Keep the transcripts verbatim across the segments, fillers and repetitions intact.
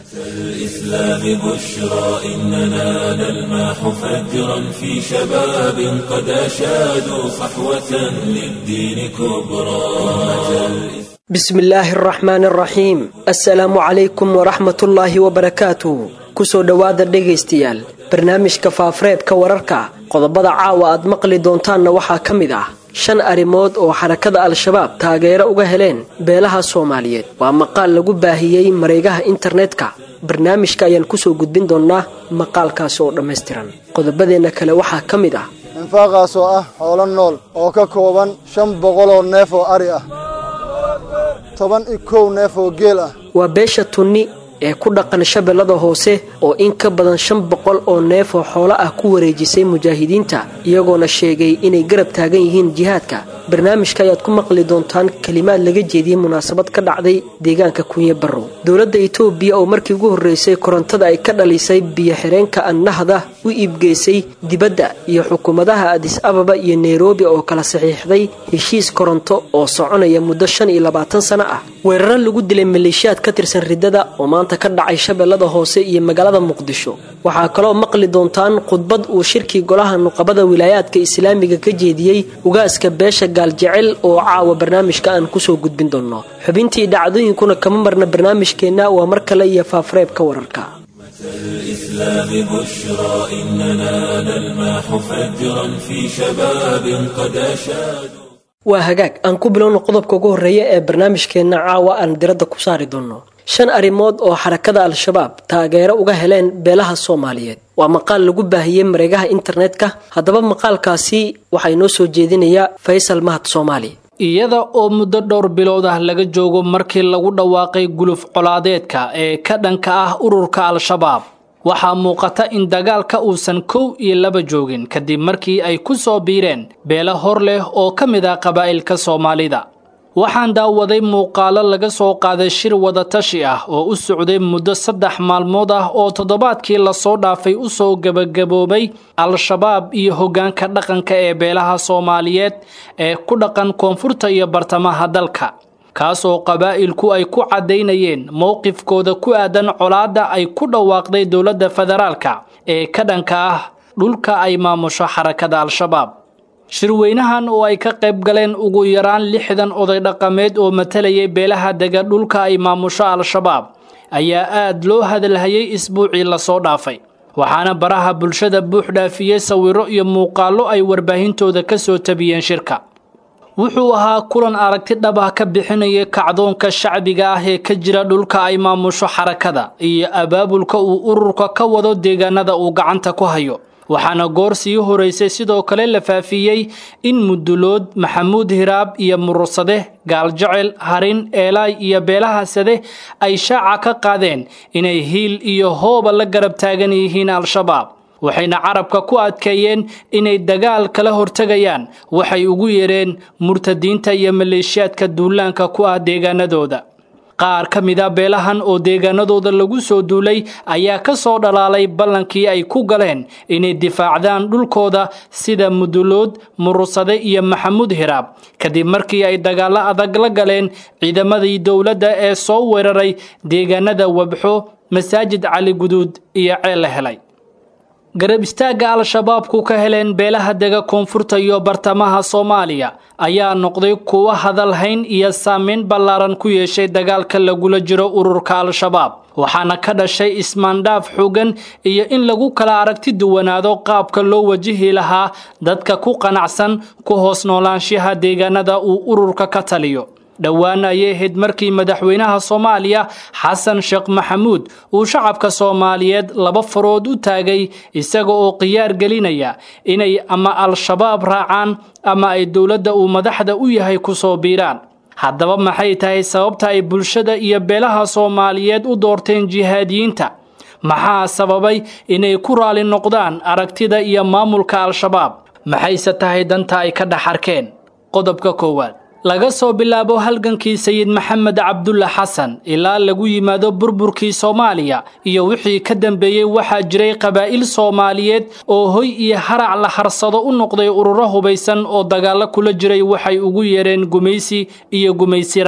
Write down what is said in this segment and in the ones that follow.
الإسلام بشرى إننا نلمح فجرا في شباب قد أشادوا صحوة للدين كبرى. بسم الله الرحمن الرحيم. السلام عليكم ورحمة الله وبركاته. kusoo dhawaada dhageystayaal barnaamijka faafareebka wararka qodobada caawa aad maqli doontaanna waxaa ka mid ah shan arimood oo xarakada al-shabaab taageero uga heleen beelaha Soomaaliyeed waa maqaal lagu baahiyay mareegaha internetka barnaamijka ayaan kusoo gudbin doonaa maqaalkaas oo dhameystiran qodobadeena kale waxaa ka mid ah infaaqaas oo ah xoolo nool oo ka kooban shan boqol oo neef oo ari ah toban iyo kow neef oo geel ah waa beesha tunni ee ku dhaqan shabeellada hoose oo in ka badan shan boqol oo neef oo xoolo ah ku wareejisay mujaahidiinta iyagoona sheegay inay garab taagan yihiin jihaadka barnaamijka ayaad ku maqli doontaan kalimaad laga jeediyay munaasabad ka dhacday deegaanka Kunye Barrow dawladda Itoobiya oo markii ugu horeysay korontada ay ka dhalisay biyo xireenka annahda u iibgeysay dibadda iyo xukuumadaha Addis Ababa iyo Nairobi oo kala saxiixday heshiis koronto oo soconaya muddo shan iyo labaatan sano ah weerar lagu dilay maleeshiyaad ka tirsan ridada oo maanta ka dhacay shabeellada hoose iyo magaalada Muqdisho waxaa kaloo maqli doontaan khudbad uu shirki golaha nuqabada wilaayadka islaamiga ka jeediyay ugaaska beesha gaal-jecel oo caawa barnaamijka aan ku soo gudbin doono xubintii dhacdooyinkuna kama marna barnaamijkeena waa mar kale iyo faafareebka wararka. الإسلام بشرى إننا نلمح فجرا في شباب قد أشادوا waa hagaag aan ku bilowno qodobka ugu horeeya ee barnaamijkeena caawa aan diradda ku saari doono shan arimood oo xarakada al-shabaab taageero uga heleen beelaha Soomaaliyeed waa maqaal lagu baahiyay mareegaha internetka haddaba maqaalkaasi waxa inoo soo jeedinaya Faysal Mahad Soomaali iyada oo muddo dhowr bilood ah laga joogo markii lagu dhawaaqay guluf colaadeedka ee ka dhanka ah ururka al-shabaab waxaa muuqata in dagaalka uusan kow iyo laba joogin kadib markii ay ku soo biireen beelo hor leh oo ka mid ah qabaa'ilka Soomaalida waxaan daawaday muuqaalo laga soo qaaday shir wada tashi ah oo u socday muddo saddex maalmood ah oo toddobaadkii la soo dhaafay u soo gabagaboobay al-shabaab iyo hoggaanka dhaqanka ee beelaha Soomaaliyeed ee ku dhaqan koonfurta iyo bartamaha dalka kaasoo qabaa'ilku ay ku cadeynayeen mowqifkooda ku aadan colaadda ay ku dhawaaqday dawladda federaalka ee ka dhanka ah dhulka ay maamusho xarakada al-shabaab shirweynahan oo ay ka qayb galeen ugu yaraan lixdan oday dhaqameed oo matalayay beelaha dega dhulka ay maamusho al-shabaab ayaa aad loo hadalhayay isbuucii la soo dhaafay waxaana baraha bulshada buux dhaafiyay sawiro iyo muuqaallo ay warbaahintooda ka soo tabiyeen shirka wuxuu ahaa kulan aragti dhab ah ka bixinaya kacdoonka shacbiga ah ee ka jira dhulka ay maamusho xarakada iyo abaabulka uu ururka ka wado deegaanada uu gacanta ku hayo waxaana goor sii horeysay sidoo kale la faafiyay in Mudulood Maxamuud Hiraab iyo Murursade Gaal-jecel Harin Eelay iyo beelaha Sade ay shaaca ka qaadeen inay hiil iyo hooba la garab taagan yihiin al-shabaab waxayna carabka ku adkeeyeen inay dagaal kala hortagayaan waxay ugu yeereen murtadiinta iyo maleeshiyaadka duulaanka ku ah deegaanadooda qaar ka mid ah beelahan oo deegaanadooda lagu soo duulay ayaa ka soo dhalaalay ballankii ay ku galeen inay difaacdaan dhulkooda sida Mudulood Murursade iyo Maxamuud Hiraab kadib markii ay dagaalo adag la galeen ciidamadii dawladda ee soo weeraray deegaanada Wabxo Masaajid Cali Guduud iyo Ceel Helay garab istaaga al-shabaabku ka heleen beelaha dega koonfurta iyo bartamaha Soomaaliya ayaa noqday kuwa hadalhayn iyo saameyn ballaaran ku yeeshay dagaalka lagula jiro ururka al-shabaab waxaana ka dhashay ismaandhaaf xooggan iyo in lagu kala aragti duwanaado qaabka loo wajihi lahaa dadka ku qanacsan ku hoos noolaanshaha deegaanada uu ururka ka taliyo dhawaan ayay ahayd markii madaxweynaha Soomaaliya Xasan Sheekh Maxamuud uu shacabka Soomaaliyeed laba farood u taagay isaga oo qiyaar gelinaya inay ama al-shabaab raacaan ama ay dawladda uu madaxda u yahay ku soo biiraan haddaba maxay tahay sababta ay bulshada iyo beelaha Soomaaliyeed u doorteen jihaadiyiinta maxaa sababay inay ku raali noqdaan aragtida iyo maamulka al-shabaab maxayse tahay danta ay ka dhaxarkeen qodobka koowaad laga soo bilaabo halgankii Sayid Maxamed Cabdulla Xasan ilaa lagu yimaado burburkii Soomaaliya iyo wixii ka dambeeyay waxa jiray qabaa'il Soomaaliyeed oo hoy iyo harac la harsado u noqday ururo hubaysan oo dagaal kula jiray waxay ugu yeereen gumaysi iyo gumaysi raac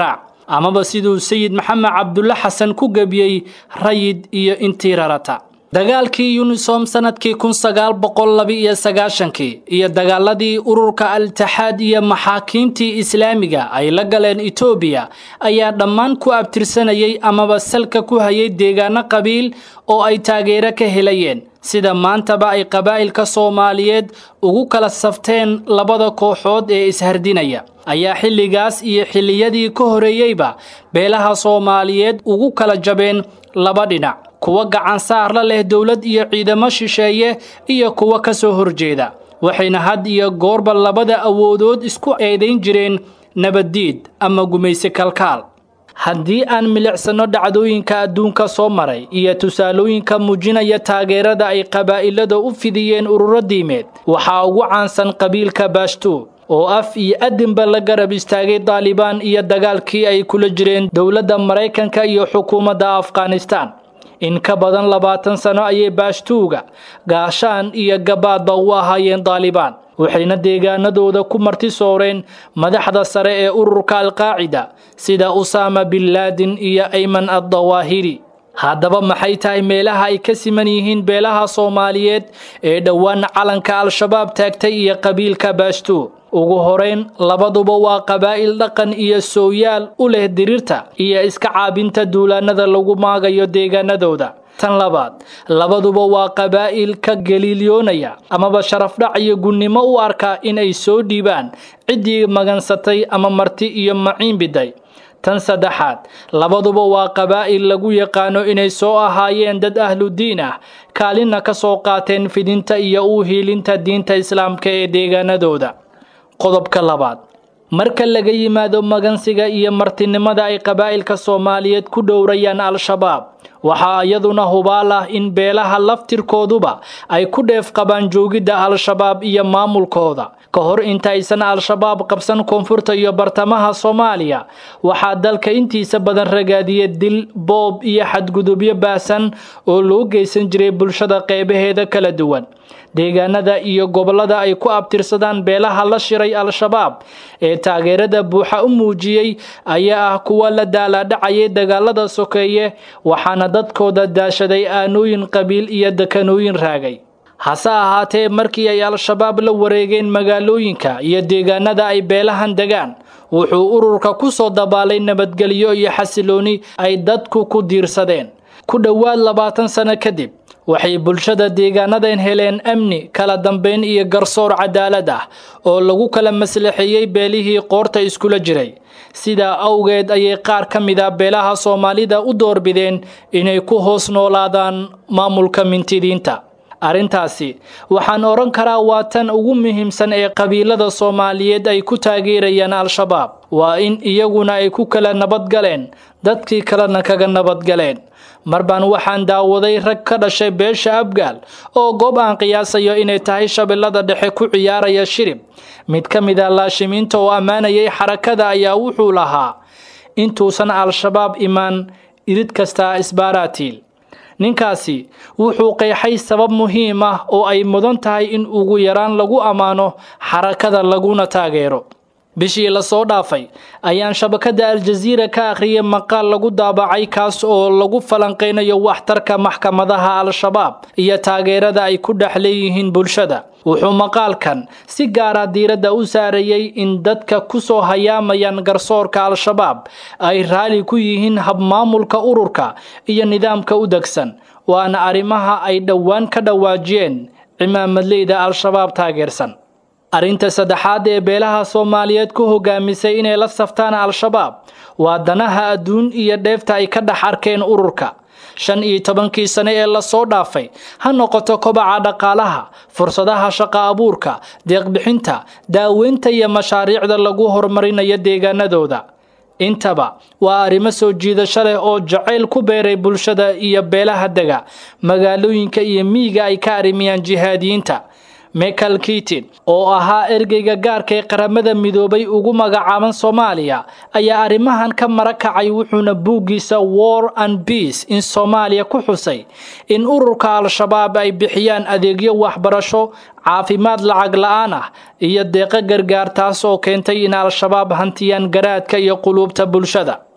amaba siduu sayid maxamed cabdulle xasan ku gebiyey rayid iyo intii rarata dagaalkii unisom sanadkii kun sagaal boqol laba iyo sagaashankii iyo dagaaladii ururka al-taxaad iyo maxaakiimtii islaamiga ay la galeen Itoobiya ayaa dhammaan ku abtirsanayay amaba salka ku hayay deegaano qabiil oo ay taageero ka helayeen sida maantaba ay qabaa'ilka Soomaaliyeed ugu kala safteen labada kooxood ee ishardinaya ayaa xilligaas iyo xilliyadii ka horeeyayba beelaha Soomaaliyeed ugu kala jabeen laba dhinac kuwa gacan saar la leh dawlad iyo ciidamo shisheeye iyo kuwa ka soo horjeeda waxayna had iyo goorba labada awoodood isku eedayn jireen nabadiid ama gumaysi kalkaal haddii aan milicsano dhacdooyinka adduunka soo maray iyo tusaalooyinka muujinaya taageerada ay qabaa'ilada u fidiyeen ururo diimeed waxaa ugu caansan qabiilka Baashtu oo af iyo adinba la garab istaagay Taliban iyo dagaalkii ay kula jireen dawladda Mareykanka iyo xukuumadda Afghanistan in ka badan labaatan sano ayay Baashtuuga gaashaan iyo gabaadba u ahaayeen Taliban waxayna deegaanadooda ku marti sooreen madaxda sare ee ururka al-Qaacida sida Usama bin Laden iyo Ayman ad-Dawahiri haddaba maxay tahay meelaha ay ka siman yihiin beelaha Soomaaliyeed ee dhawaan calanka al-shabaab taagtay iyo qabiilka Baashtu ugu horeyn labaduba waa qabaa'il dhaqan iyo sooyaal u leh dirirta iyo iska caabinta duulaanada lagu maagayo deegaanadooda tan labaad labaduba waa qabaa'il ka galiilyoonaya amaba sharaf dhac iyo gunnimo u arka in ay soo dhiibaan cidii magansatay ama marti iyo maciin biday tan saddexaad labaduba waa qabaa'il lagu yaqaano inay soo ahaayeen dad ahlu diin ah kaalina ka soo qaateen fidinta iyo u hiilinta diinta islaamka ee deegaanadooda qodobka labaad marka laga yimaado magansiga iyo martinimada ay qabaa'ilka Soomaaliyeed ku dhowrayaan al-shabaab waxa iyaduna hubaal ah in beelaha laftirkooduba ay ku dheef qabaan joogida al-shabaab iyo maamulkooda ka hor inta aysan al-shabaab qabsan koonfurta iyo bartamaha Soomaaliya waxa dalka intiisa badan ragaadiyay dil boob iyo xadgudubyo baasan oo loo geysan jiray bulshada qeybaheeda kala duwan deegaanada iyo gobolada ay ku abtirsadaan beelaha la shiray al-shabaab ee taageerada buuxa u muujiyay ayaa ah kuwa la daaladhacay dagaalada sokeeye waxaana dadkooda daashaday aanooyin qabiil iyo dekanooyin raagay hase ahaatee markii ay al-shabaab la wareegeen magaalooyinka iyo deegaanada ay beelahan degaan wuxuu ururka ku soo dabaalay nabadgelyo iyo xasilooni ay dadku ku diirsadeen ku dhawaad labaatan sano kadib waxay bulshada deegaanadan heleen amni kala dambeyn iyo garsoor cadaalad ah oo lagu kala maslaxeeyay beelihii qoorta iskula jiray sida awgeed ayay qaar ka mid ah beelaha Soomaalida u doorbideen inay ku hoos noolaadaan maamulka mintidiinta arintaasi waxaan oran karaa waa tan ugu muhiimsan ee qabiilada Soomaaliyeed ay ku taageerayaan al-shabaab waa in iyaguna ay ku kala nabad galeen dadkii kalena kaga nabad galeen marbaan waxaan daawaday rag ka dhashay beesha Abgaal oo goob aan qiyaasayo inay tahay shabeellada dhexe ku ciyaaraya shirib mid ka mid ah laashimiinta oo amaanayay xarakada ayaa wuxuu lahaa intuusan al-shabaab imaan irid kasta isbaaraatiil ninkaasi wuxuu qeexay sabab muhiim ah oo ay mudan tahay in ugu yaraan lagu amaano xarakada laguna taageero bishii la soo dhaafay ayaan shabakada Al-Jazeera ka akhriyay maqaal lagu daabacay kaas oo lagu falanqeynayo waxtarka maxkamadaha al-shabaab iyo taageerada ay ku dhaxleeyihiin bulshada wuxuu maqaalkan si gaar ah diiradda u saarayay in dadka ku soo hayaamayaan garsoorka al-shabaab ay raali ku yihiin hab maamulka ururka iyo nidaamka u dagsan waana arimaha ay dhawaan ka dhawaajiyeen imaamadleyda al-shabaab taageersan arinta saddexaad ee beelaha Soomaaliyeed ku hogaamisay inay la saftaan al-shabaab waa danaha adduun iyo dheefta ay ka dhax arkeen ururka shan iyo tobankii sano ee la soo dhaafay ha noqoto kobaca dhaqaalaha fursadaha shaqo abuurka deeq bixinta daaweynta iyo mashaariicda lagu horumarinayo deegaanadooda intaba waa arimo soo jiidasho leh oo jacayl ku beeray bulshada iyo beelaha dega magaalooyinka iyo miyiga ay ka arimiyaan jihaadiyiinta Michael Keaton oo ahaa ergeyga gaarka ee qaramada midoobay ugu magacaaban Soomaaliya ayaa arimahan ka marakacay wuxuuna buugiisa War and Peace in Soomaaliya ku xusay in ururka al-shabaab ay bixiyaan adeegyo waxbarasho caafimaad lacag la'aan ah iyo deeq gargaar taas oo keentay in al-shabaab hantiyaan garaadka iyo qulubta bulshada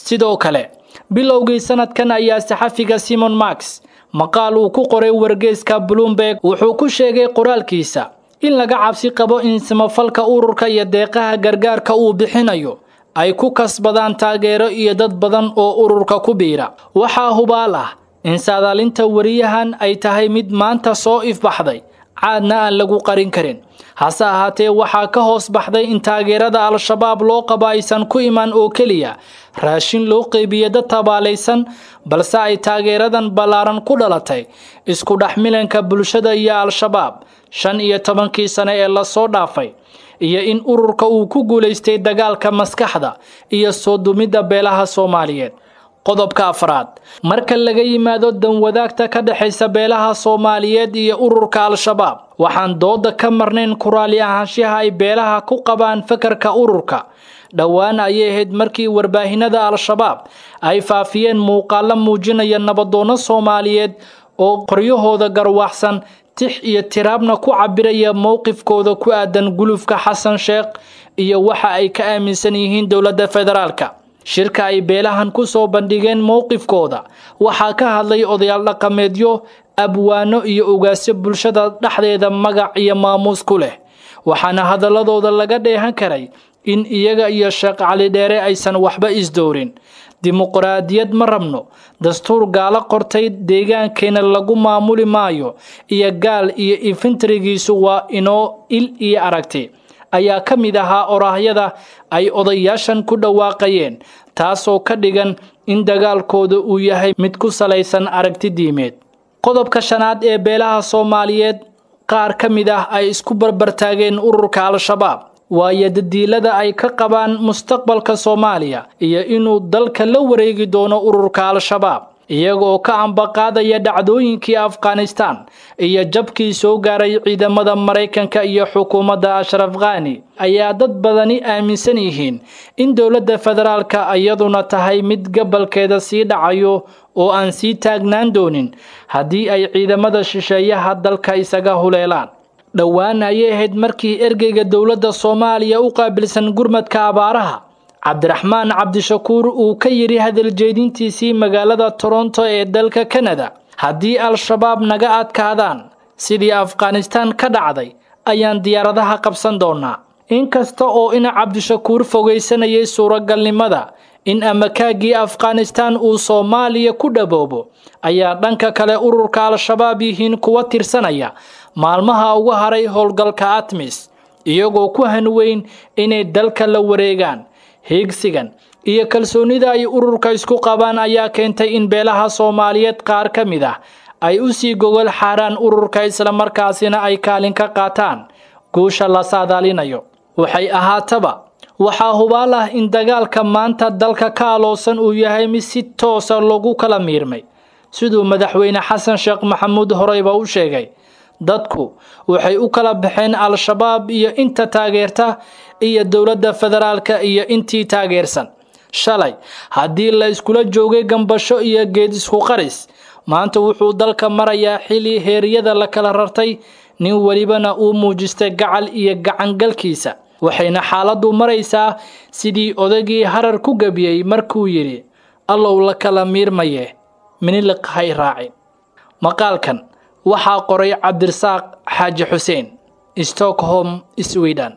sidoo kale bilowgii sanadkan ayaa saxafiga Simon Marx maqaal uu ku qoray wargeyska Bloomberg wuxuu ku sheegay qoraalkiisa in laga cabsi qabo in samafalka ururka iyo deeqaha gargaarka uu bixinayo ay ku kasbadaan taageero iyo dad badan oo ururka ku biira. Waxaa hubaal ah in saadaalinta wariyahan ay tahay mid maanta soo ifbaxday caadna aan lagu qarin karin. hase ahaatee waxaa ka hoos baxday in taageerada al-shabaab loo qabo aysan ku iman oo keliya raashin loo qeybiyo dad tabaalaysan, balse ay taageeradan ballaaran ku dhalatay isku dhexmilanka bulshada iyo al-shabaab shan iyo tobankii sano ee lasoo dhaafay, iyo in ururka uu ku guulaystay dagaalka maskaxda iyo soo dumidda beelaha Soomaaliyeed. qodobka afraad, marka laga yimaado dan wadaagta ka dhaxaysa beelaha Soomaaliyeed iyo ururka al-shabaab, waxaan dooda ka marnayn kuraali ahaanshaha ay beelaha ku qabaan fakarka ururka. dhowaan ayay ahayd markii warbaahinada al-shabaab ay faafiyeen muuqaalo muujinaya nabadoono Soomaaliyeed oo qoryahooda garwaxsan tix iyo tiraabna ku cabiraya mowqifkooda ku aadan gulufka Xasan Sheekh iyo waxa ay ka aaminsan yihiin dowladda federaalka. shirka ay beelahan ku soo bandhigeen mowqifkooda waxaa ka hadlay odayaal dhaqameedyo, abwaano iyo ugaasyo bulshada dhexdeeda magac iyo maamuus ku leh, waxaana hadaladooda laga dheehan karay in iyaga iyo Sheekh Cali Dheere aysan waxba isdoorin. dimuqraadiyad ma rabno, dastuur gaala qortay deegaankeena lagu maamuli maayo, iyo gaal iyo infantrigiisu waa inoo il iyo aragti ayaa ka mid ahaa oraahyada ay odayaashan ku dhawaaqayeen, taasoo ka dhigan in dagaalkooda uu yahay mid ku salaysan aragti diimeed. qodobka shanaad ee beelaha Soomaaliyeed qaar ka mid ah ay isku barbartaageen ururka al-shabaab waayo dadiilada ay ka qabaan mustaqbalka Soomaaliya iyo inuu dalka la wareegi doono ururka al-shabaab, iyagoo ka ambaqaadaya dhacdooyinkii Afghanistan iyo jabkii soo gaaray ciidamada Mareykanka iyo xukuumadda Ashraf Ghani, ayaa dad badani aaminsan yihiin in dowladda federaalka iyaduna tahay mid gobolkeeda sii dhacayo oo aan sii taagnaan doonin haddii ay ciidamada shisheeyaha dalka isaga huleelaan. dhowaan ayay ahayd markii ergeyga dowladda Soomaaliya u qaabilsan gurmadka abaaraha Cabdiraxmaan Cabdishakuur uu ka yiri hadal jeedintiisii magaalada Toronto ee dalka Canada, haddii al-shabaab naga adkaadaan sidii Afghanistan ka dhacday ayaan diyaaradaha qabsan doonaa. inkasta oo ina Cabdishakuur fogeysanayay suuragalnimada in amakaagii Afghanistan uu Soomaaliya ku dhaboobo, ayaa dhanka kale ururka al-shabaab yihiin kuwa tirsanaya maalmaha ugu haray howlgalka ATMIS, iyagoo ku hanweyn inay dalka la wareegaan. Higsigan iyo kalsoonida ay ururka isku qabaan ayaa keentay in beelaha Soomaaliyeed qaar ka mid ah ay u sii gogol xaaraan ururka isla markaasina ay kaalin ka qaataan guusha la saadaalinayo. waxay ahaataba waxaa hubaal ah in dagaalka maanta dalka ka aloosan uu yahay mid si toosa lagu kala miirmay, siduu madaxweyne Xasan Sheekh Maxamuud horeyba u sheegay. dadku waxay u kala baxeen al-shabaab iyo inta taageerta iyo dowladda federaalka iyo intii taageersan. shalay haddii la iskula joogay gambasho iyo geed isku qaris, maanta wuxuu dalka marayaa xili heeriyada la kala rartay, nin walibana uu muujistay gacal iyo gacangalkiisa. waxayna xaaladdu maraysaa sidii odagii harar ku gabiyey markuu yiri allow la kala miirmaye miniliq hay raacin. maqaalkan waxaa qoray Cabdirasaaq Xaaji Xuseen, Stockholm, Sweden.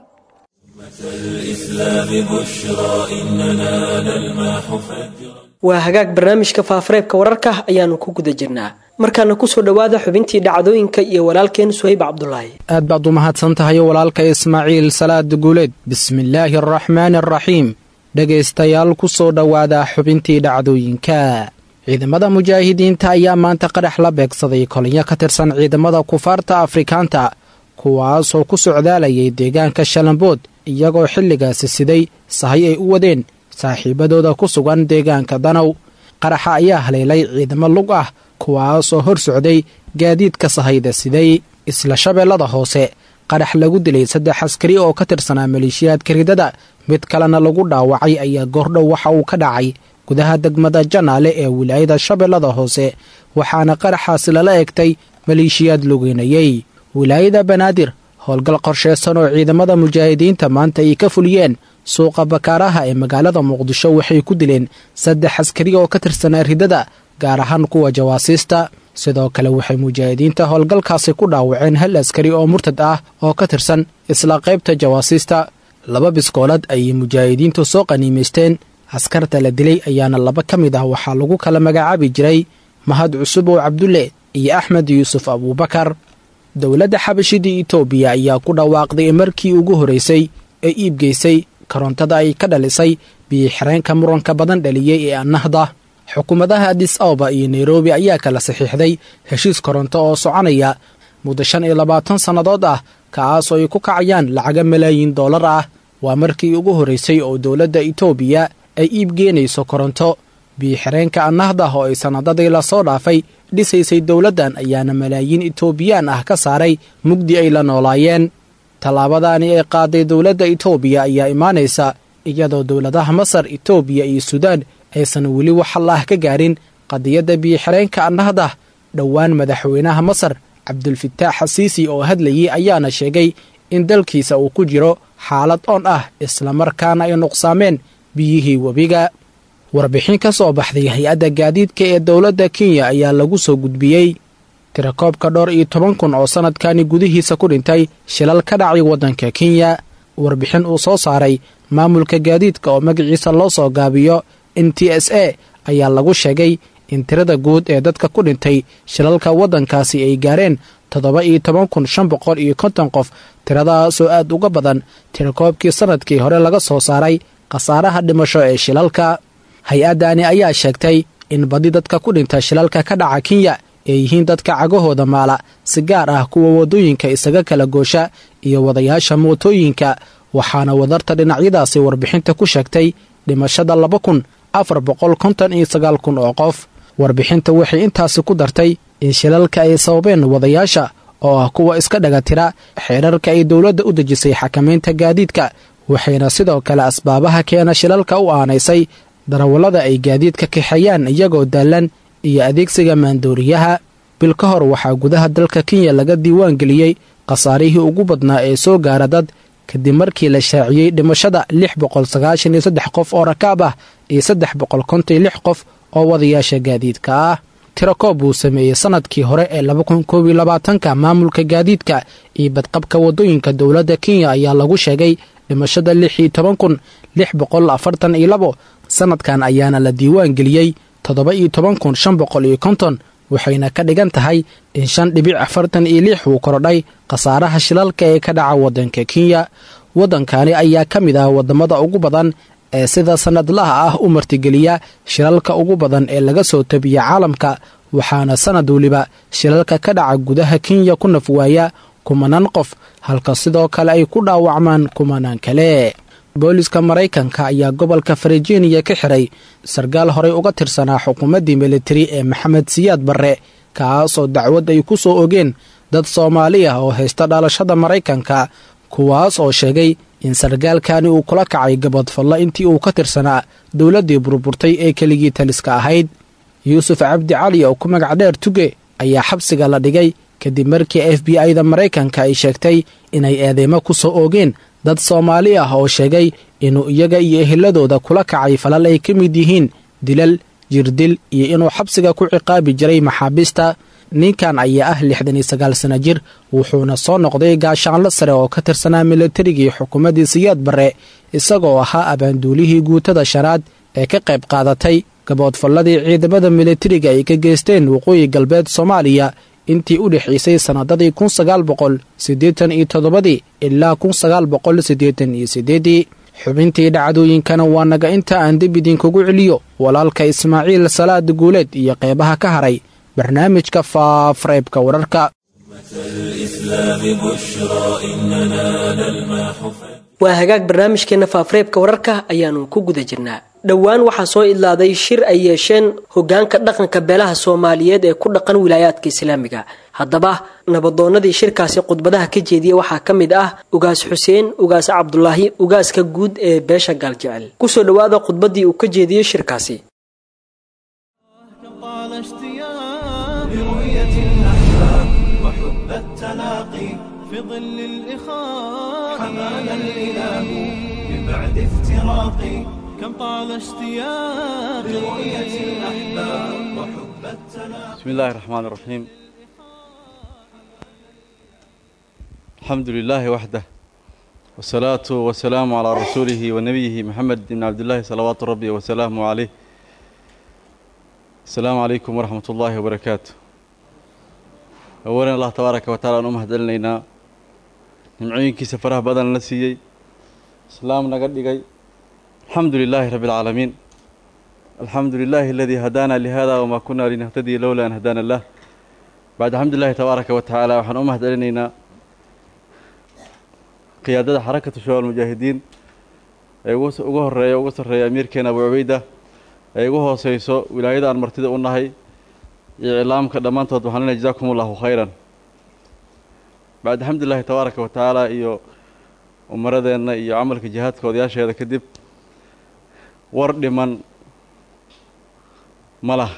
الإسلام بشرى إننا نلمح فجرا. waa hagaag barnaamijka faafareebka wararka ayaanu ku guda jirnaa, markaana ku soo dhawaada xubintii dhacdooyinka iyo walaalkeen Suhayb Cabdullaahi. aad baad u mahadsantahay walaalka Ismaaciil Salaad Guuleed. bismillaahir raxmaanir raxiim. dhagaystayaal ku soo dhawaada xubintii dhacdooyinka. ciidamada mujaahidiinta ayaa maanta qarax la beegsaday kolonyo ka tirsan ciidamada kufaarta Afrikaanta, kuwaasoo ku socdaalayay deegaanka Shalambood, iyagoo xilligaasi siday sahay ay u wadeen saaxiibadooda ku sugan deegaanka Danow. qaraxa ayaa haleelay ciidamo lug ah kuwaasoo hor socday gaadiidka sahayda siday. isla Shabeellada Hoose qarax lagu dilay saddex askari oo ka tirsanaa maleeshiyaadka ridada, mid kalena lagu dhaawacay ayaa goordhow waxa uu ka dhacay gudaha degmada Janaale ee wilaayada Shabeellada Hoose, waxaana qaraxaasi lala egtay maleeshiyaad lugeynayay. wilaayada Banaadir howlgal qorsheysan oo ciidamada mujaahidiinta maanta ay ka fuliyeen suuqa bakaaraha ee magaalada muqdisho waxay ku dileen saddex askari oo ka tirsanaa ridada gaar ahaan kuwa jawaasiista sidoo kale waxay mujaahidiinta howlgalkaasi ku dhaawaceen hal askari oo murtad ah oo ka tirsan isla qaybta jawaasiista laba biskoolad ayay mujaahidiintu soo qaniimaysteen askarta la dilay ayaana laba ka mid ah waxaa lagu kala magacaabi jiray mahad cusub oo cabdulle iyo axmed yuusuf abuubakar dowladda xabashida itoobiya ayaa ku dhawaaqday markii ugu horeysay ee iibgeysay korontada ay ka dhalisay biyo-xireenka muranka badan dhaliyey ee annahda xukuumadaha adis ababa iyo nairobi ayaa kala saxiixday heshiis koronto oo soconaya muddo shan iyo labaatan sannadood ah kaas oo ay ku kacayaan lacaga malaayiin dollar ah waa markii ugu horeysay oo dowladda itoobiya ay iibgeenayso koronto biyo-xireenka annahda oo ay sannadadii lasoo dhaafay dhisaysay dowladdan ayaana malaayiin itoobiyaan ah ka saaray mugdi ay la noolaayeen tallaabadaani ay qaaday dowladda itoobiya ayaa imaanaysa iyadoo dowladaha masar itoobiya iyo suudaan aysan weli wax allaah ka gaarin qadiyadda biyo-xireenka annahda dhowaan madaxweynaha masar cabdulfataax xasiisi oo hadlayay ayaana sheegay in dalkiisa uu ku jiro xaalad oon ah islamarkaana ay nuqsaameen biyihii webiga warbixin ka soo baxday hay-adda gaadiidka ee dowladda kenya ayaa lagu soo gudbiyey tirakoobka dhowr iyo toban kun oo sannadkani gudihiisa ku dhintay shilal ka dhacay waddanka kenya warbixin uu soo saaray maamulka gaadiidka oo magaciisa loo soo gaabiyo n t s a ayaa lagu sheegay in tirada guud ee dadka ku dhintay shilalka waddankaasi ay gaareen toddoba iyo toban kun shan boqol iyo konton qof tiradaasoo aad uga badan tirakoobkii sannadkii hore laga soo saaray khasaaraha dhimasho ee shilalka hay-addani ayaa sheegtay in badi dadka ku dhinta shilalka ka dhaca kenya ay yihiin dadka cagahooda maala si gaar ah kuwa waddooyinka isaga kala goosha iyo wadayaasha mootooyinka waxaana wadarta dhinacyadaasi warbixinta ku sheegtay dhimashada laba kun afar boqol konton iyo sagaal kun oo qof warbixinta waxay intaasi ku dartay in shilalka ay sababeen wadayaasha oo ah kuwa iska dhagatira xeerarka ay dowladda u dejisay xakamaynta gaadiidka waxayna sidoo kale asbaabaha keena shilalka u aanaysay darawallada ay gaadiidka kaxeeyaan iyagoo daallan iyo adeegsiga maandooriyaha bil ka hor waxaa gudaha dalka kenya laga diiwaan geliyey khasaarihii ugu badnaa ee soo gaara dad kadib markii la shaaciyey dhimashada lix boqol sagaashan iyo saddex qof oo rakaab ah iyo saddex boqol konton iyo lix qof oo wadayaasha gaadiidka ah tirakoob uu sameeyey sannadkii hore ee laba kun koob iyo labaatanka maamulka gaadiidka iyo badqabka waddooyinka dowladda kenya ayaa lagu sheegay dhimashada lix iyo toban kun lix boqol afartan iyo labo sannadkan ayaana la diiwaan geliyey toddoba iyo toban kun shan boqol iyo konton waxayna ka dhigan tahay in shan dhibic afartan iyo lix uu korodhay khasaaraha shilalka ee ka dhaca waddanka kenya waddankani ayaa ka mid ah waddamada ugu badan ee sida sannadlaha ah u martigeliya shilalka ugu badan ee laga soo tabiya caalamka waxaana sannad weliba shilalka ka dhaca gudaha kenya ku nafwaaya kumanaan qof halka sidoo kale ay ku dhaawacmaan kumanaan kale booliska maraykanka ayaa gobolka virginia ka xiray sarkaal horey uga tirsanaa xukuumaddii militari ee maxamed siyaad barre kaasoo dacwad ay ku soo ogeen dad soomaali ah oo haysta dhalashada maraykanka kuwaas oo sheegay in sarkaalkani uu kula kacay gabadfallo intii uu ka tirsanaa dowladdii burburtay ee keligii taliska ahayd yuusuf cabdi cali oo ku magac dheer tuge ayaa xabsiga la dhigay kadib markii f b i da maraykanka ay sheegtay inay eedeymo ku soo oogeen dad soomaali ah oo sheegay inuu iyaga iyo eheladooda kula kacay falal ay ka mid yihiin dilal jirdil iyo inuu xabsiga ku ciqaabi jiray maxaabiista ninkan ayaa ah lixdan iyo sagaal sana jir wuxuuna soo noqday gaashaanlo sare oo ka tirsanaa milatarigii xukuumaddii siyaad barre isagoo ahaa abaanduulihii guutada shanaad ee ka qayb qaadatay gaboodfalladii ciidamada milatariga ay ka geysteen waqooyi galbeed soomaaliya intii u dhexaysay sannadadii kun sagaal boqol siddeetan iyo toddobadii ilaa kun sagaal boqol siddeetan iyo siddeedii xubintii dhacdooyinkana waa naga inta aan dib idinkugu celiyo walaalka ismaaciil salaad guuleed iyo qeybaha ka haray barnaamijka faafareebka wararka waa hagaag barnaamijkeena faafareebka wararka ayaanu ku guda jirnaa dhowaan waxaa soo idlaaday shir ay yeesheen hogaanka dhaqanka beelaha soomaaliyeed ee ku dhaqan wilaayaadka islaamiga haddaba nabadoonnadii shirkaasi khudbadaha ka jeediya waxaa ka mid ah ugaas xuseen ugaas cabdulaahi ugaaska guud ee beesha gaaljecel kusoo dhowaada khudbaddii uu ka jeediyey shirkaasi في ظل الإخاء حمانا الإله بعد افتراقي كم طال اشتياقي لرؤية الأحباب وحب التلاقي. بسم الله الرحمن الرحيم. الحمد لله وحده والصلاة والسلام على رسوله ونبيه محمد بن عبد الله صلوات ربي وسلامه عليه. السلام عليكم ورحمة الله وبركاته. أولا الله تبارك وتعالى أن أمهد لنا نمعينك سفره بدن نسيي سلام نقدقي. الحمد لله رب العالمين. الحمد لله الذي هدانا لهذا وما كنا لنهتدي لولا أن هدانا الله. بعد الحمد لله تبارك وتعالى وحن أمهد لنا قيادة حركة شباب المجاهدين ugu horeeya ugu sareeya amiirkeena Abu Ubayda ay ugu hooseyso wilaayada aan martida u nahay iyo islaamka dhamaantood waxaan leeyahay jazaakumullahu khayran. بعد الحمد لله تبارك وتعالى iyo umaradeena iyo amalka jihaadka odayaasheeda kadib war dhiman malah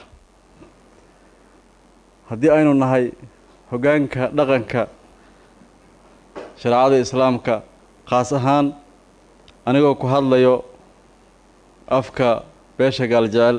haddii aynu nahay hogaanka dhaqanka shariicada islaamka khaas ahaan anigoo ku hadlayo afka beesha gaaljecel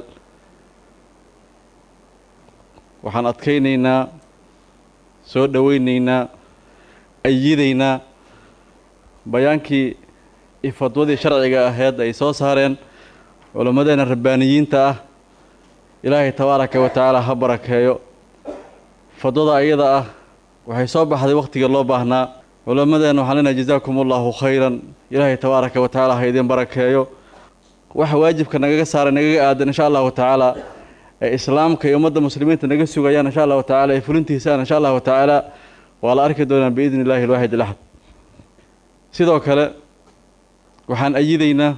waxaan adkaynaynaa soo dhawaynaynaa ayidaynaa bayaankii iyo fadwadii sharciga ahayd ay soo saareen culimmadeena rabbaaniyiinta ah ilaahay tabaaraka wa tacaala ha barakeeyo. fadwada ayada ah waxay soo baxday waqtiga loo baahnaa. culimmadeena waxaan leenahay jazaakumullahu khayran. ilaahay tabaaraka wa tacaala ha idin barakeeyo. waxa waajibka nagaga saaray nagaga aadan insha allahu tacaala ee islaamka iyo ummadda muslimiinta naga sugayaan insha allahu tacaala ee fulintiisaan insha allahu tacaala waa la arki doonaa biidni illaahi alwaahid alaxad. sidoo kale waxaan ayidaynaa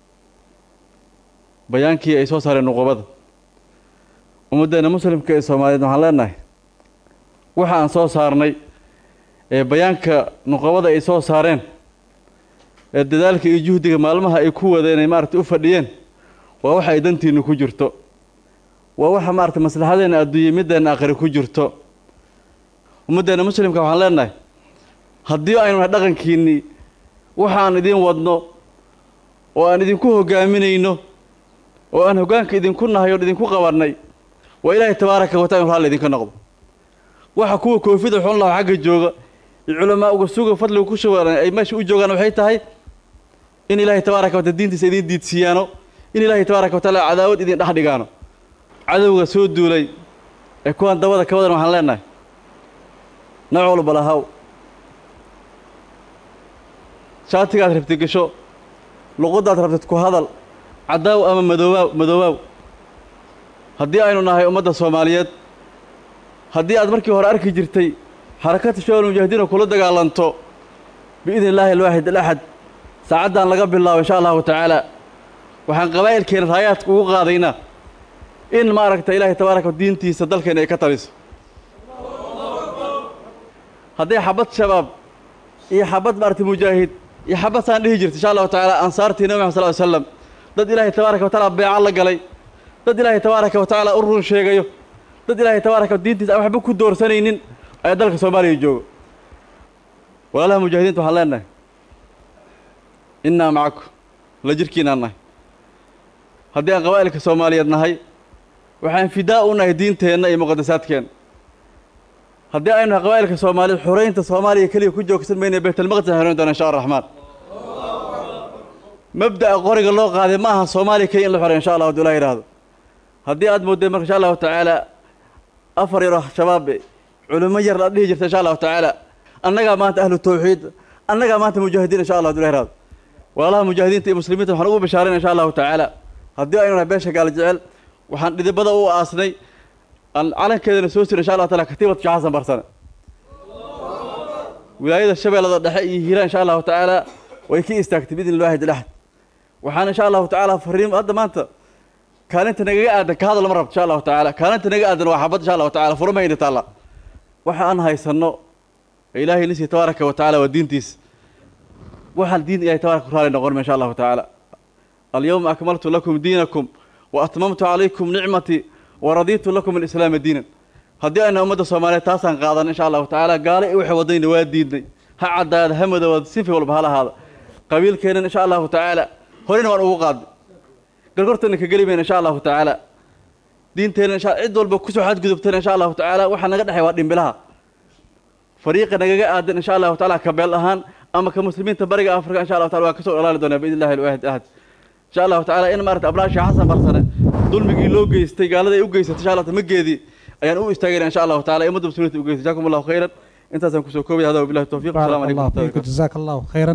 bayaankii ay soo saareen nuqubada ummaddeena muslimka ee soomaaliyeed. waxaan leenahay waxa aan soo saarnay ee bayaanka nuqubada ay soo saareen ee dadaalka iyo juhdiga maalmaha ay ku wadeen ay maaragtay u fadhiyeen waa waxa ay dantiinu ku jirto, waa waxa maaragtay maslaxadeena adduunye middeena aakhire ku jirto. ummaddeena muslimka waxaan leenahay haddii aynu nahay dhaqankiinnii waxaan idin wadno oo aan idinku hogaaminayno oo aan hoggaanka idinku nahay oo idinku qabannay waa ilaahay tabaaraka wa tacaala hal idinka noqdo. waxa kuwa koofida xun laha xagga jooga iyo culamaa uga suga fadliga ku shawaran ay meesha u joogaan waxay tahay in ilaahay tabaaraka wa tacaala diintiisa idin diidsiyaano, in ilaahay tabaaraka wa tacaala cadaawad idin dhex dhigaano. cadowga soo duulay ee kuwan dabada ka wadan waxaan leenahay nacol balahaw shaatigaad rabtid gasho luqadaad rabtid ku hadal cadaaw ama madoobaw madoobaw. haddii aynu nahay ummadda Soomaaliyeed haddii aad markii hore arki jirtay xarakada shabaab mujaahidiin oo kula dagaalanto biidni illaahi alwaahid alaxad saacaddan laga bilaabo insha allahu tacaala waxaan qabaa'ilkeena raayaadka ugu qaadaynaa in maaragta ilaahay tabaaraka diintiisa dalkeena ay ka taliso. hadday xabad shabaab iyo xabad maaragtay mujaahid iyo xabad saan dhihi jirta insha allahu tacaala ansaartii nabi maxamed sallallahu alayhi wasallam dad ilaahay tabaaraka wa tacaala beeca la galay, dad ilaahay tabaaraka wa tacaala u run sheegayo, dad ilaahay tabaaraka diintiisa aan waxba ku doorsanaynin ayaa dalka Soomaaliya jooga. walaalaha mujaahidiinta waxaan leenahay innaa macakum la jirkiinaan nahay. haddii aan qabaa'ilka Soomaaliyeed nahay waxaan fidaa u nahay diinteenna iyo muqadasaadkeena. haddii aynu nahay qabaa'ilka Soomaaliyeed xoreynta Soomaaliya keliya ku joogsan mayna baytulmaqdis xoreyn doona insha Allah raxmaan. mabda'a qoriga loo qaaday ma aha Soomaaliya kaliya in la xoreeyo insha Allah haddii la yiraahdo. haddii aad moodday marka insha allahu tacaala afar yaro shabaab culimo yar la dhihi jirta insha allahu tacaala annagaa maanta ahlu tawxiid annagaa maanta mujaahidiin insha allah haddii la yiraahdo. walaalaha mujaahidiinta iyo muslimiinta waxaan ugu bishaareyn insha allahu tacaala haddii aynu nahay beesha gaal jecel waxaan dhidibada u aasnay aan calankeedana soo sir insha allah tacaala katiibadka xasan barsane wilaayada shabeellada dhexe iyo hiiraan insha allahu tacaala way ka istaagtay biidni illaahi alahad. waxaan insha allahu tacaala fariin hadda maanta kaalinta nagaga aadan ka hadal ma rabto insha allahu tacaala kaalinta naga aadan waa xabad insha allahu tacaala furmayna taala waxa aan haysanno ilaahay nisi tabaaraka wa tacaala waa diintiisa waxaan diin ilaahay tabaaraka wa tacaala noqon insha allahu tacaala. alyawma akmaltu lakum diinakum wa atmamtu calaykum nicmatii wa raditu lakum alislaama diinan. haddii ayna ummadda Soomaaliyeed taasaan qaadan insha allahu tacaala gaale wixii wadayna waa diidnay ha caddaada ha madoobaad sifi walba ha lahaada qabiilkeena insha Allah ta'ala horena waan ugu qaad gargartana ka galimayna insha Allah ta'ala diinteena insha cid walba ku soo xad gudubtana insha Allah ta'ala waxa naga dhaxay waa dhimbilaha fariiqa nagaga aadan insha Allah ta'ala ka beel ahaan ama ka muslimiinta bariga Afrika insha Allah ta'ala waa ka soo dhalaali doona biidillah al-wahid ahad insha Allah ta'ala in maarta ablaasha xasan barsane dulmigii loo geystay gaalada ay u geysatay insha Allah mageedii ayaan u istaagay insha Allah ta'ala imada muslimiinta u geystay jaakumullahu khayran intaasaan ku soo koobay hada billahi tawfiiq assalamu alaykum jazakallahu khayran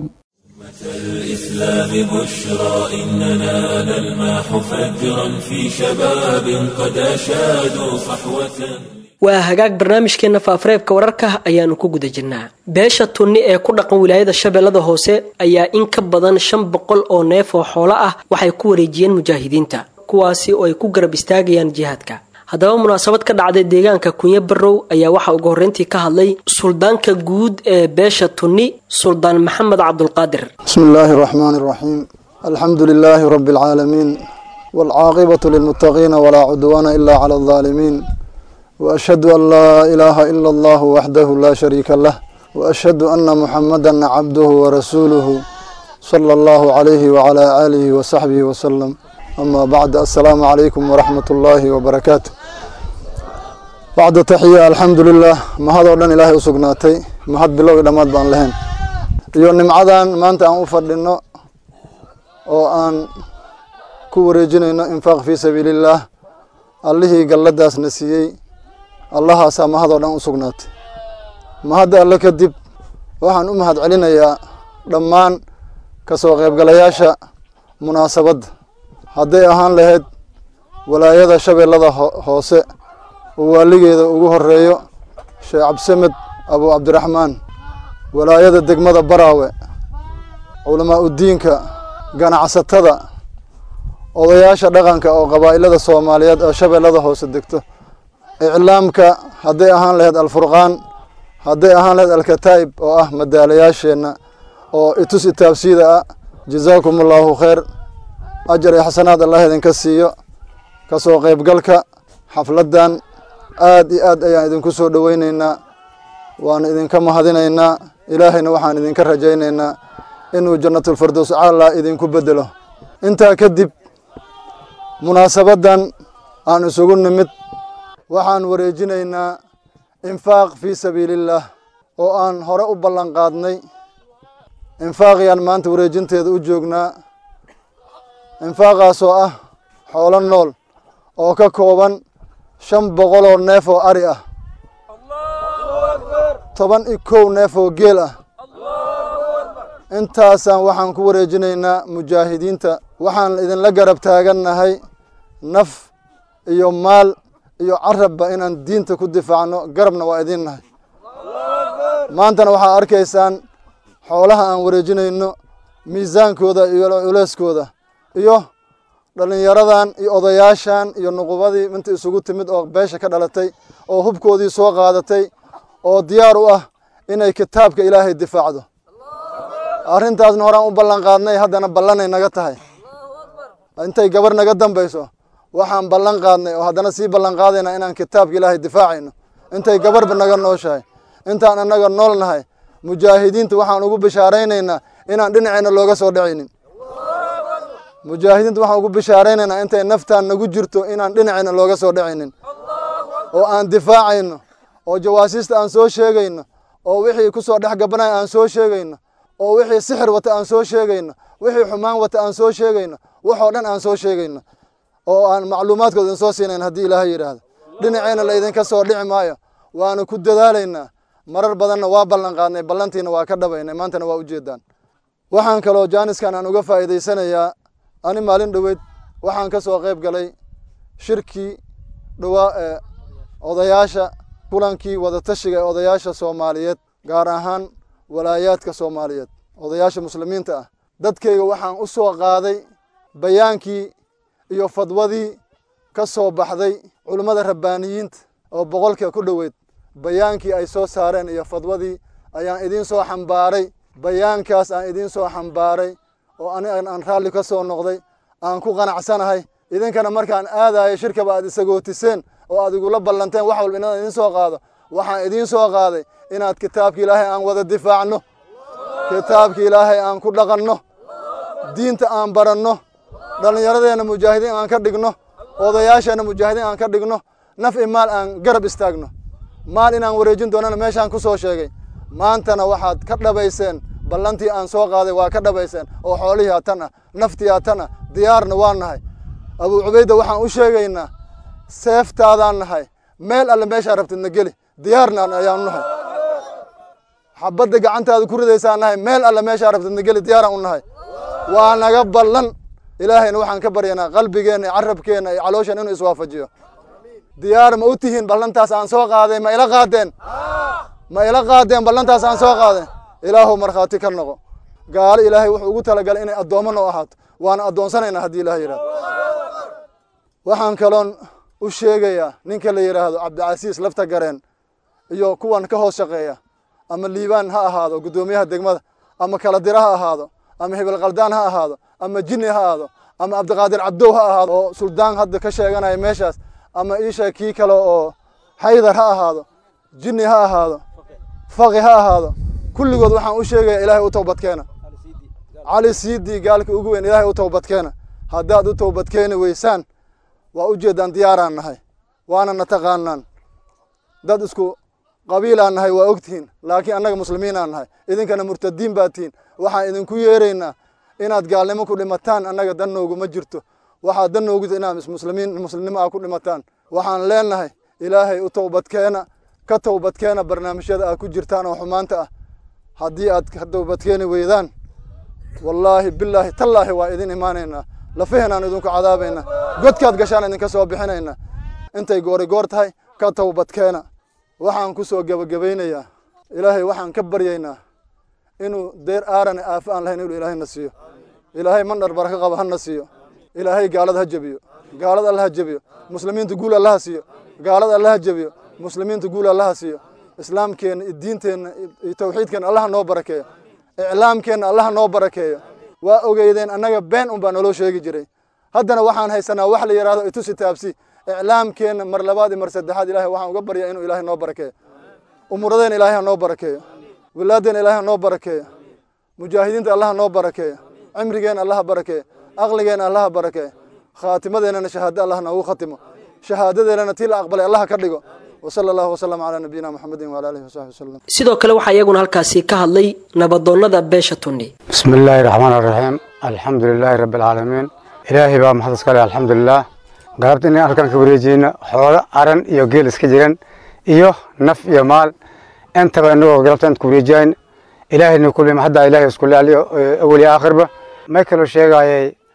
الإسلام بشرى إننا نلمح فجرا في شباب قد أشادوا صحوة waa hagaag barnaamijkeena faafareebka wararka ayaanu ku guda jirnaa beesha tunni ee ku dhaqan wilaayada shabeellada hoose ayaa in ka badan shan boqol oo neef oo xoolo ah waxay ku wareejiyeen mujaahidiinta kuwaasi oo ay ku garab istaagayaan jihaadka haddaba munaasabad ka dhacday deegaanka kunye barrow ayaa waxa ugu horreyntii ka hadlay suldaanka guud ee beesha tunni suldaan maxamed cabdulqaadir bismillaahi raxmaani raxiim alxamdu lilaahi rabbi alcaalamiin waalcaaqibatu lilmuttaqiina walaa cudwaana ilaa cala aldaalimiin وأشهد أن لا إله إلا الله وحده لا شريك له وأشهد أن محمدا عبده ورسوله صلى الله عليه وعلى آله وصحبه وسلم أما بعد السلام عليكم ورحمة الله وبركاته بعد تحية الحمد لله ما هذا ودن إلهي أسقناتي ما هاد بلوغ دماد بان لهن يون نمعدان ما أنت أن أفردنا وأن كوريجينينا إنفاق في سبيل الله الله قلداس نسيي الله أسا ما هذا ودن أسقناتي ما هذا الله كدب waxaan u mahad celinayaa dhammaan ka soo qaybgalayaasha munaasabad haday ahaan lahayd walaayada shabeellada hoose oo waaligeeda ugu horeeyo Sheekh Cabdisamed Abu Abdurrahman walaayada degmada Baraawe culamaa u diinka ganacsatada odayaasha dhaqanka oo qabaa'ilada Soomaaliyeed oo shabeellada hoose degto iclaamka haday ahaan lahayd al-Furqaan haday ahaan lahayd al-Kataib oo ah madaalayaasheena oo itus itaabsiida jazaakumullahu khayr ajr iyo xasanaad Allah idinka siiyo ka soo qaybgalka xafladan aad iyo aad ayaan idinku soo dhaweyneynaa waan idinka mahadinaynaa ilaahayna waxaan idinka rajaynaynaa inuu jannatul firdaws aala idinku bedelo inta kadib munaasabadan aan isugu nimid waxaan wareejinaynaa infaaq fi sabiilillah oo aan hore u ballan qaadnay infaaqiyaan maanta wareejinteeda u joognaa infaaqaas oo ah xoolo nool oo ka kooban shan boqol oo neef oo ari ah toban iyo kow neef oo geel ah intaasaan waxaan ku wareejinaynaa mujaahidiinta waxaan idinla garab taagannahay naf iyo maal iyo carabba inaan diinta ku difaacno garabna waa idin nahay maantana waxaa arkaysaan xoolaha aan wareejinayno miisaankooda iyo culeyskooda iyo dhalinyaradan iyo odayaashan iyo nuqubadii inta isugu timid oo beesha ka dhalatay oo hubkoodii soo qaadatay oo diyaar u ah inay kitaabka ilaahay difaacdo arrintaasna horaan u ballan qaadnay haddana ballanay naga tahay intay gabar naga dambayso waxaan ballan qaadnay oo haddana sii ballan qaadayna inaan kitaabka ilaahay difaacayno intay gabarba naga nooshahay intaan annaga nool nahay mujaahidiinta waxaan ugu bishaaraynaynaa inaan dhinacayna looga soo dhacaynin mujaahidiinta waxaan ugu bishaaraynaynaa intay naftaan nagu jirto inaan dhinacayna looga soo dhacaynin oo aan difaacayno oo jawaasiista aan soo sheegayno oo wixii ku soo dhex gabanay aan soo sheegayno oo wixii sixir wata aan soo sheegayno wixii xumaan wata aan soo sheegayno waxoo dhan aan soo sheegayno oo aan macluumaadkooda idin soo siinayn haddii ilaahay yidhaahdo dhinacayna la idinka soo dhici maayo waanu ku dadaalaynaa marar badanna waa ballan qaadnay ballantiina waa ka dhabaynay maantana waa ujeedaan waxaan kaloo jaaniskan aan uga faa'iidaysanayaa ani maalin dhoweyd waxaan ka soo qayb galay shirkii dhawaa ee odayaasha kulankii wadatashiga ee odayaasha Soomaaliyeed gaar ahaan walaayaadka Soomaaliyeed odayaasha muslimiinta ah dadkayga waxaan u soo qaaday bayaankii iyo fadwadii ka soo baxday culimada rabbaaniyiinta oo boqolka ku dhaweyd bayaankii ay soo saareen iyo fadwadii ayaan idin soo xambaaray bayaankaas aan idin soo xambaaray oo ani aan raalli ka soo noqday aan ku qanacsanahay idinkana markaan aadayo shirkaba aad isagootiseen oo aad igula ballanteen wax walba inaan idin soo qaado waxaan idin soo qaaday inaad kitaabka ilaahay aan wada difaacno kitaabka ilaahay aan ku dhaqanno diinta aan baranno dhallinyaradeenna mujaahidiin aan ka dhigno odayaasheenna mujaahidiin aan ka dhigno naf i maal aan garab istaagno maal inaan wareejin doonana meeshaan ku soo sheegay maantana waxaad ka dhabayseen ballantii aan soo qaaday waa ka dhabayseen oo xoolihii hatan ah naftii hatan ah diyaarna waan nahay abuu cubayda waxaan u sheegaynaa seeftaadaan nahay meel alle meeshaa rabtidna geli diyaarna ayaanu nahay xabadda gacantaada ku ridaysaan nahay meel alle meeshaa rabtidna geli diyaaraan u nahay waa naga ballan ilaahayna waxaan ka baryanaa qalbigeenna iyo carabkeenna iyo calooshan inuu iswaafajiyo diyaar ma u tihiin ballantaas aan soo qaaday ma ila qaadeen ma ila qaadeen ballantaas aan soo qaaday ilaahow markhaati ka noqo gaalo ilaahay wuxuu ugu talagalay inay addoommo noo ahaato waana addoonsanaynaa haddii ilaah yidhahdo waxaan kaloon u sheegayaa ninka la yidhaahdo cabdicasiis lafta gareen iyo kuwan ka hoos shaqeeya ama liibaan ha ahaado guddoomiyaha degmada ama kala dira ha ahaado ama hebel qaldaan ha ahaado ama jinni ha ahaado ama cabdiqaadir cabdow ha ahaado oo suldaan hadda ka sheeganaya meeshaas ama iisha kii kale oo xaydar ha ahaado jinni ha ahaado faqi ha ahaado kulligood waxaan u sheegayaa ilaahay u towbadkeena cali siidii gaalka ugu weyn ilaahay u towbadkeena haddaad u towbadkeeni weysaan waa u jeedaan diyaaraan nahay waana na taqaanaan dad isku qabiilaan nahay waa ogtihiin laakiin annaga muslimiinaan nahay idinkana murtadiin baa tihiin waxaan idinku yeeraynaa inaad gaalnimo ku dhimataan annaga dan nooguma jirto waxaad dan noogu inaad muslimiin muslimnimo aa ku dhimataan waxaan leenahay ilaahay u towbadkeena ka towbadkeena barnaamijyada aad ku jirtaan oo xumaanta ah haddii aad ka towbadkeeni weydaan wallaahi bilaahi tallaahi waa idin imaanaynaa lafahenaan idinku cadaabaynaa godkaad gashaan idinka soo bixinaynaa intay goori goor tahay ka towbadkeena waxaan ku soo gebagabaynayaa ilaahay waxaan ka baryaynaa inuu deer aarane aafo aan lahayn inuu ilaahayna siiyo ilaahay mandhar baraka qaba hana siiyo ilaahay gaalada ha jebiyo gaalada alla ha jebiyo muslimiinta guul allaha siiyo gaalada alla ha jebiyo muslimiinta guul allaha siiyo islaamkeenna iyo diinteenna iyo tawxiidkeenna allaha noo barakeeyo iclaamkeenna allaha noo barakeeyo waa ogeydeen annaga been un baa naloo sheegi jiray haddana waxaan haysanaa wax la yidhaahdo itusi taabsi iclaamkeenna mar labaad iyo mar saddexaad ilaahay waxaan uga baryaa inuu ilaahay noo barakeeyo umuuradeenna ilaahay ha noo barakeeyo wilaadeenna ilaahay ha noo barakeeyo mujaahidiinta allaha noo barakeeyo cimrigeenna allaha barakeeyo aqligeenna allaha barakeeyo khaatimadeennana shahaado allah noogu khatimo shahaadadeennana tii la aqbalay allaha ka dhigo وصلى الله وسلم على نبينا محمد وعلى اله وصحبه وسلم sidoo kale waxa iyaguna halkaasi ka hadlay nabadoonnada beesha tunni بسم الله الرحمن الرحيم الحمد لله رب العالمين إلهي بقى محدث كله الحمد لله قربت إني أركان كبريجينا حول أرن إيو جيل إسكجرن إيو نف إيو مال أنت بقى إنه قربت أنت كبريجين إلهي إنه كل ما حدا إلهي يسكول عليه أولي آخر به ما يكلو شيء جاي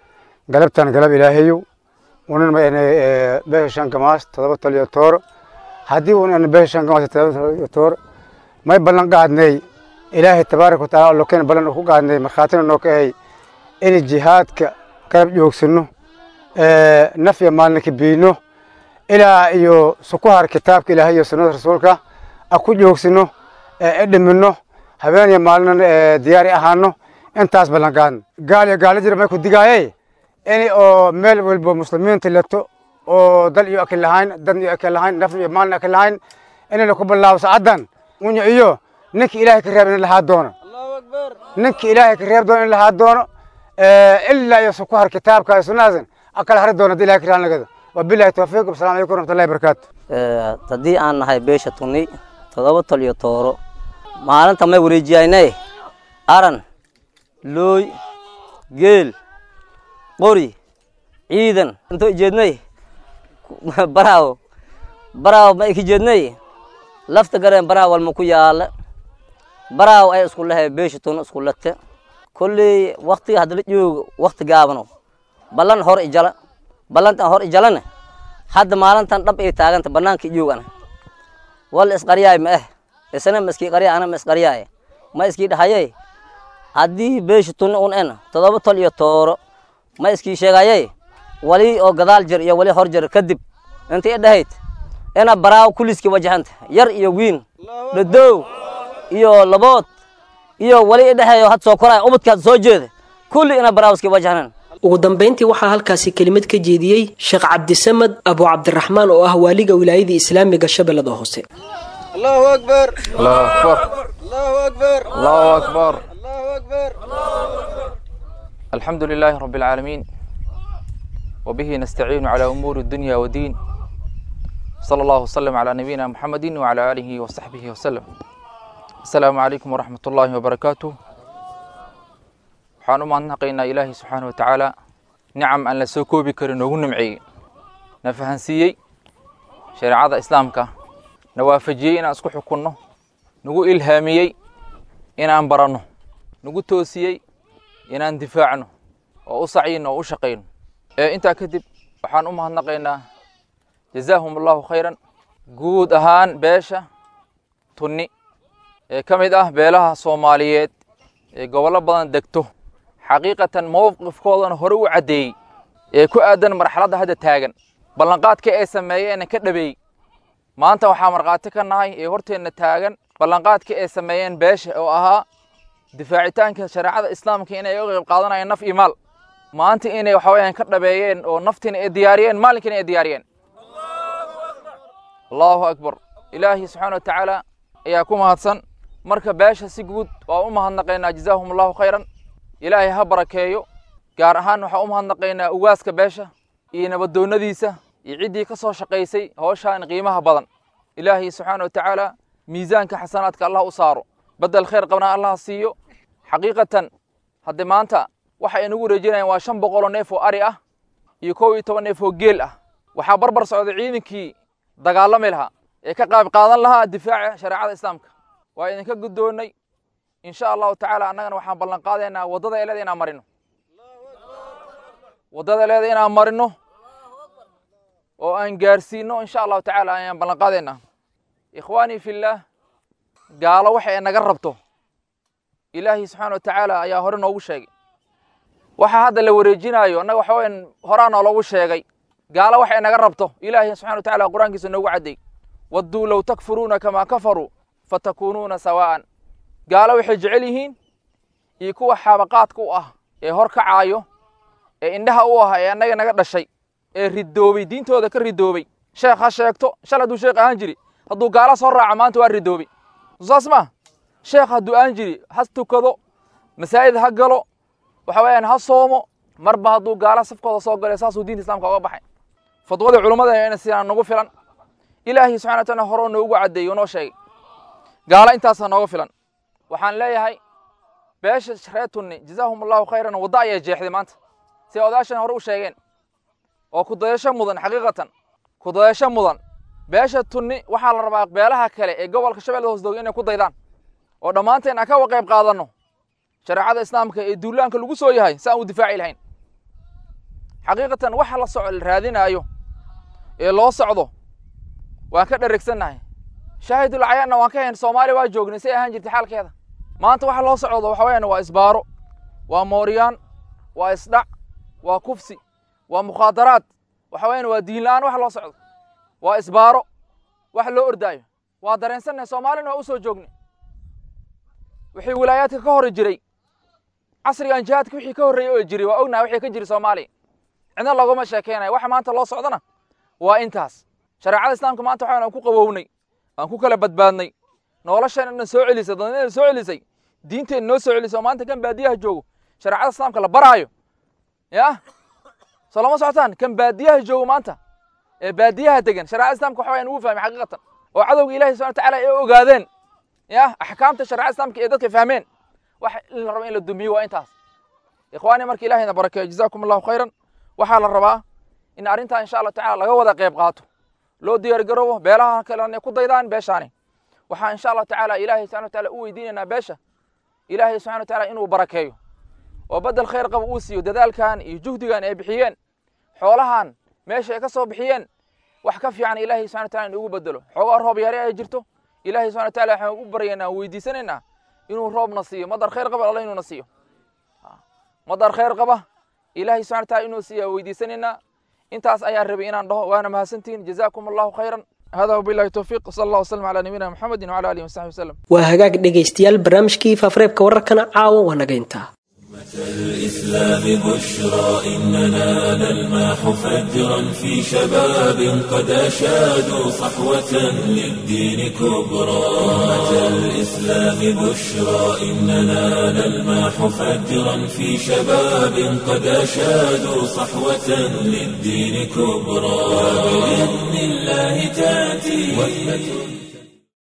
قربت أنا قلب إلهيو ونن ما يعني بهشان كماس تضبط اليوتور هدي ونن بهشان كماس تضبط اليوتور ما يبلغ قاعدني إلهي تبارك وتعالى لو كان بلغ قاعدني مرخاتنا إنه كهي إن الجهاد كقرب يوكسنه اه نفي مالك بينه إلى إيو سكوهر كتابك إلهي وسنة رسولك أكو يوكسنه اه إدم منه هبين يمالنا اه دياري أهانه انتاس بلغ قاعد قال يا قال جرى ما يكون دقايا إني أو ميل والمسلمين تلتو أو دل يأكل لهين دن يأكل لهين نفي مالنا أكل لهين إن لكم الله وسعدا وني إيوه نك إلهي كريب إن الله دونا الله أكبر نك إلهي كريب دون إن الله دونا إلا يسكوهر كتاب كايس نازن أكل هرد دونا دي إلهي كريان لكذا وبالله التوفيق والسلام عليكم ورحمة الله وبركاته تدي أن هاي بيشة توني تضبط اليوتورو ما أنت ما وريجيني أرن لوي جيل قري عيدن أنتو جدني براو براو ما يجي جدني لفت قرن براو المكويال براو أي اسكول لها بيشتون اسكولته كل وقت هذا يو وقت جابنو بلن هور إجلا بلن تهور إجلانه حد مالن تنطب إيه تاجن تبنان كيجو أنا والإسقرياي ما إيه السنة مسكي قرية أنا مسقرياي ما إسكي ده هاي هذه بيشتون أون أنا تضبط اليوتور ما إسكي شيء هاي ولي أو قدال جر يا ولي هرجر كذب أنت إيه دهيت أنا براو كل إسكي وجهنت ير يوين للدو iyo labood iyo wali dhahayo had soo koray ubadka soo jeeda kulli ina baraawski wajahan ugu dambeyntii waxa halkaasi kelimad ka jeediyay Sheekh Cabdisamad Abu Cabdiraxmaan oo ah waaliga wilaayada Islaamiga Shabeellada Hoose Allahu akbar Allahu akbar Allahu akbar Allahu akbar Allahu akbar الحمد لله رب العالمين وبه نستعين على أمور الدنيا والدين صلى الله وسلم على نبينا محمد وعلى آله وصحبه وسلم السلام عليكم ورحمة الله وبركاته waxaan u mahadnaqaynaa ilaahay subxaana wa tacaala nicam aan la soo koobi karin noogu nimceeyey na fahansiiyey shareecada islaamka na waafajiyey inaan isku xukunno nagu ilhaamiyey inaan baranno nagu toosiyey inaan difaacno oo u saciyno oo u shaqayno ee intaa kadib waxaan u mahadnaqaynaa jazaahum allahu khayran guud ahaan beesha tunni ee ka mid ah beelaha soomaaliyeed ee gobollo badan degto xaqiiqatan mowqifkoodana hore u caddeeyey ee ku aadan marxaladda hadda taagan ballanqaadka ay sameeyeen ka dhabeeyey maanta waxaa markhaati ka nahay ee horteenna taagan ballanqaadka ay sameeyeen beesha oo ahaa difaacitaanka shareecada islaamka inay uga qayb qaadanayaan naf iyo maal maanta inay waxa weeyaan ka dhabeeyeen oo naftiina ay diyaariyeen maalinkiina ay diyaariyeen allahu akbar ilaahi subxaana wa tacaala ayaa ku mahadsan marka beesha si guud waa u mahadnaqaynaa jazaahum allahu khayran ilaahay ha barakeeyo gaar ahaan waxaa u mahadnaqaynaa ugaaska beesha iyo nabadoonnadiisa iyo ciddii ka soo shaqaysay hawshaan qiimaha badan ilaahay subxaana wa tacaala miisaanka xasanaadka allah u saaro badel khayr qabna allah siiyo xaqiiqatan hadde maanta waxa ay nagu wareejinayaan waa shan boqol oo neef oo ari ah iyo kow iyo toban neef oo geel ah waxaa barbar socday ciidankii dagaalami lahaa ee ka qayb qaadan lahaa difaaca shareecada islaamka waa idinka guddoonnay in sha allahu tacaala annagana waxaan ballan qaadaynaa waddada ay leeda inaan marino waddada leeda inaan marino oo aan gaarsiino in sha allahu tacaala ayaan ballan qaadaynaa ikhwaanii fillaah gaalo waxa ay naga rabto ilaahi subxaana wa tacaala ayaa hore noogu sheegay waxa hadda la wareejinaayo annaga waxa weyan horaa nooloogu sheegay gaalo waxa ay naga rabto ilaahi subxana wa tacaala qur-aankiisa noogu cadday wadduu low takfuruuna kamaa kafaruu fatakuunuuna sawaa'an gaalo waxay jecel yihiin iyo kuwa xaabaqaadka u ah ee hor kacaayo ee indhaha u ah ee annaga naga dhashay ee ridoobay diintooda ka ridoobay sheekh ha sheegto shal hadduu sheekh ahaan jiri hadduu gaalo soo raaco maanta waa ridoobay saas ma sheekh hadduu aan jiri ha tukado masaajid ha galo waxa weeyaan ha soomo marba hadduu gaalo safkooda soo galay saasuu diinta islaamka uga baxay fadwadii culummada ina sidaan nagu filan ilaahi subxana wa taala hore noogu caddeeyo noo sheegay gaalo intaasaa nooga filan waxaan leeyahay beesha reer tunni jazaahum allahu khayran wadda ayay jeexday maanta si odaashan hore u sheegeen oo ku dayasho mudan xaqiiqatan ku dayasho mudan beesha tunni waxaa la rabaa beelaha kale ee gobolka shabeellada hoos dooga inay ku daydaan oo dhammaanteen aan ka qayb qaadanno shareecada islaamka ee duulaanka lagu soo yahay si aan u difaaci lahayn xaqiiqatan waxa la soco la raadinaayo ee loo socdo waan ka dheregsannahay shaahidul cayaanna waan ka hayn soomaaliya waa joognay say ahaan jirtay xaalkeeda maanta waxa loo socdo waxa weeyaan waa isbaaro waa mooriyaan waa isdhac waa kufsi waa mukhaadaraad waxa weeyaan waa diin la'aan waxa loo socdo waa isbaaro wax loo ordaayo waa dareensannahay soomaalina waa u soo joognay wixii wilaayaadka ka hor jiray casrigan jihaadka wixii ka horreeyay oo jiray waa ognahay wixii ka jiray soomaaliya cidna loogama sheekeynayo waxa maanta loo socdana waa intaas shareecada islaamka maanta waxaan ku qabownay aan ku kala badbaadnay nolosheenna soo celisay dadnimada soo celisay diinteena noo soo celisay maanta kan baadiyaha joogo shareecada islaamka la baraayo ya salama socotaan kan baadiyaha joogo maanta ee baadiyaha degan shareecada islaamka waxa uu fahmay xaqiiqatan oo cadowga ilaahay subhanahu wa ta'ala ay ogaadeen ya ahkaamta shareecada islaamka ee dadka fahmeen wax la rabo in la dumiyo waa intaas ikhwaani markii ilaahayna barakeeyo jazaakum allahu khayran waxa la rabaa in arinta insha Allah ta'ala laga wada qayb qaato loo diyaar garoobo beelaha kale inay ku daydaan beeshaani waxa insha Allah ta'ala ilaahay subhanahu wa ta'ala u weydiinayna beesha ilaahay subhanahu wa ta'ala inuu barakeeyo oo badal khayr qab uu siiyo dadaalkan iyo juhdigan ay bixiyeen xoolahan meesha ay ka soo bixiyeen wax ka fiican ilaahay subhanahu wa ta'ala inuu ugu bedelo xoolo roob yari ay jirto ilaahay subhanahu wa ta'ala waxaan ugu baryaynaa weydiisanaynaa inuu roob nasiyo madar khayr qab Allah inuu nasiyo madar khayr qaba ilaahay subhanahu wa ta'ala inuu siiyo weydiisanaynaa intaas ayaa rabay inaan dhaho waana mahadsantiin jazaakum allahu khayran هذا وبالله التوفيق صلى الله وسلم على نبينا محمد وعلى اله وصحبه وسلم وهاجاك دغيستيال برنامجكي فافريبka wararkana caawa wanageynta الإسلام بشرى إننا نلمح فجرا في شباب قد أشادوا صحوة للدين كبرى الإسلام بشرى إننا نلمح فجرا في شباب قد أشادوا صحوة للدين كبرى وبإذن الله تأتي وثبة